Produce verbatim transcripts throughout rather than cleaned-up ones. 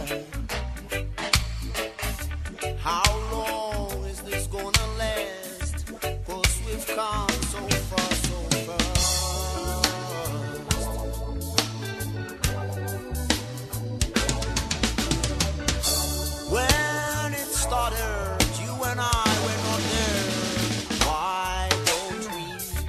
How long is this gonna last? 'Cause we've come so far, so fast. When it started, you and I were not there. Why don't we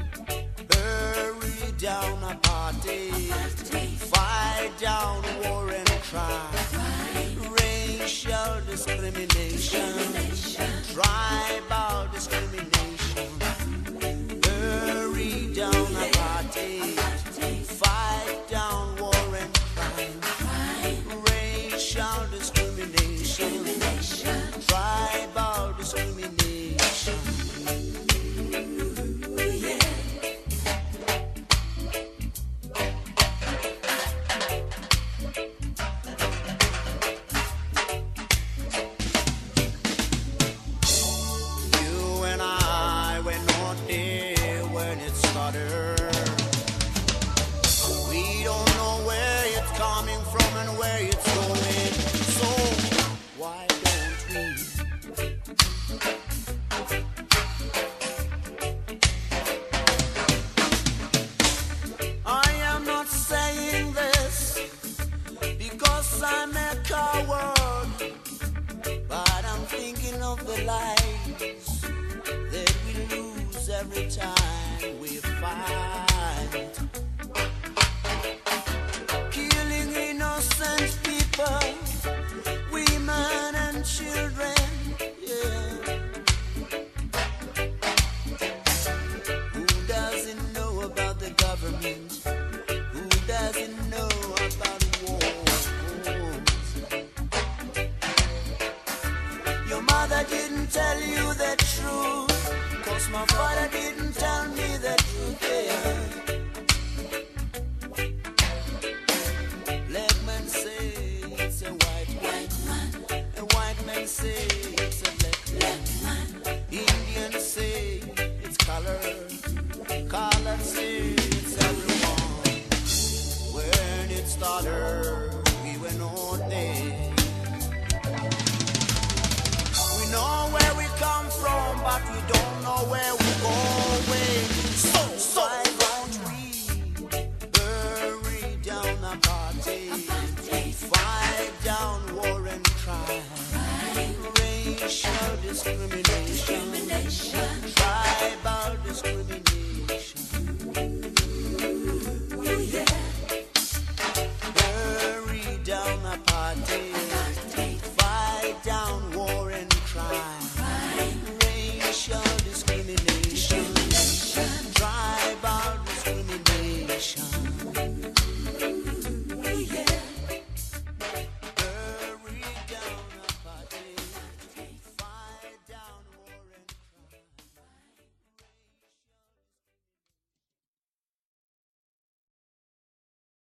hurry down a party, fight down war and crime, racial discrimination, tribal discrimination. Hurry down a party, fight down war and crime, racial discrimination, tribal discrimination. You and I were not there when it started. We don't know where it's coming from and where it's going. So why don't we? I am not saying this because I'm a coward, but I'm thinking of the lives that we lose every time we fight. Killing innocent people, women and children, yeah. Who doesn't know about the government? Who doesn't know about wars? Your mother didn't tell you the truth, 'cause my father didn't tell me the truth, yeah. Black man say it's a white man, a white man say it's a black man, Indian say it's color, color say it's everyone. When it started, we were not there. We know where we come from, but we don't know where we're going. So, so why don't we hurry down a party, fight down war and crime, racial discrimination,